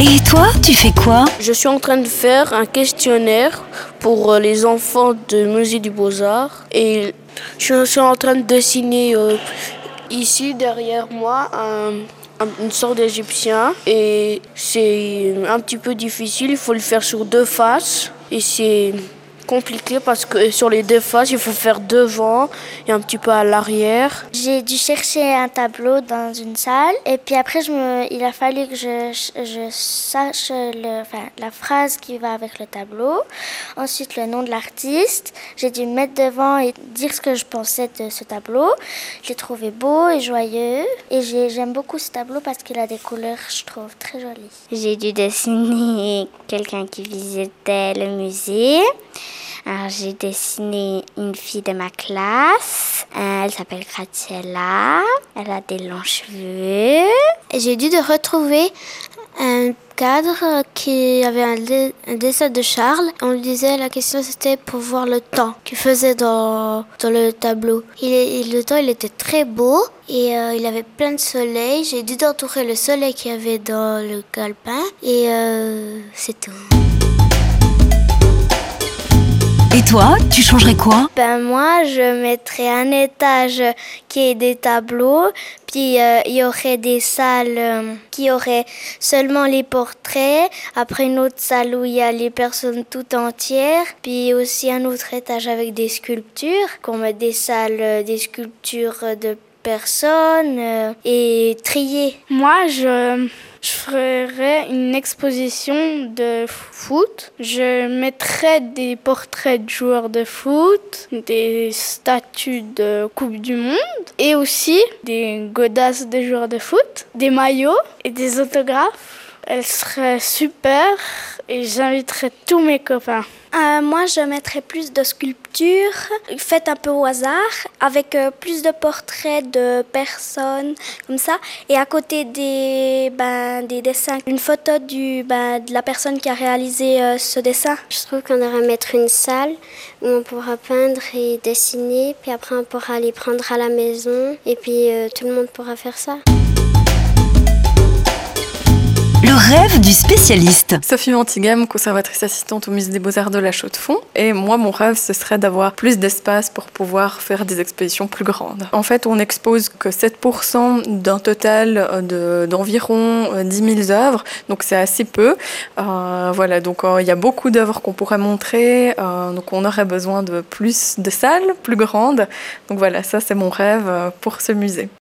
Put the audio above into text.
Et toi, tu fais quoi? Je suis en train de faire un questionnaire pour les enfants du musée du Beaux-Arts et je suis en train de dessiner ici derrière moi une sorte d'égyptien et c'est un petit peu difficile, il faut le faire sur deux faces et c'est compliqué parce que sur les deux faces, il faut faire devant et un petit peu à l'arrière. J'ai dû chercher un tableau dans une salle et puis après il a fallu que je sache la phrase qui va avec le tableau. Ensuite le nom de l'artiste. J'ai dû me mettre devant et dire ce que je pensais de ce tableau. Je l'ai trouvé beau et joyeux et j'aime beaucoup ce tableau parce qu'il a des couleurs, je trouve, très jolies. J'ai dû dessiner quelqu'un qui visitait le musée. Alors, j'ai dessiné une fille de ma classe. Elle s'appelle Graziella. Elle a des longs cheveux. J'ai dû retrouver un cadre qui avait un dessin de Charles. On lui disait, la question c'était pour voir le temps qu'il faisait dans le tableau. Le temps il était très beau et il avait plein de soleil. J'ai dû entourer le soleil qu'il y avait dans le calepin et c'est tout. Et toi, tu changerais quoi? Moi, je mettrais un étage qui est des tableaux, puis il y aurait des salles qui auraient seulement les portraits, après une autre salle où il y a les personnes tout entières, puis aussi un autre étage avec des sculptures, qu'on met des salles, des sculptures de personnes et triées. Moi, je ferais une exposition de foot. Je mettrais des portraits de joueurs de foot, des statues de Coupe du Monde et aussi des godasses de joueurs de foot, des maillots et des autographes. Elle serait super et j'inviterais tous mes copains. Moi, je mettrais plus de sculptures, faites un peu au hasard, avec plus de portraits de personnes, comme ça. Et à côté des dessins, une photo de la personne qui a réalisé ce dessin. Je trouve qu'on devrait mettre une salle où on pourra peindre et dessiner, puis après on pourra les prendre à la maison, et puis tout le monde pourra faire ça. Le rêve du spécialiste. Sophie Mantigam, conservatrice assistante au musée des Beaux-Arts de La Chaux-de-Fonds. Et moi, mon rêve, ce serait d'avoir plus d'espace pour pouvoir faire des expositions plus grandes. En fait, on n'expose que 7% d'un total d'environ 10 000 œuvres, donc c'est assez peu. Voilà, donc il y a beaucoup d'œuvres qu'on pourrait montrer, donc on aurait besoin de plus de salles plus grandes. Donc voilà, ça c'est mon rêve pour ce musée.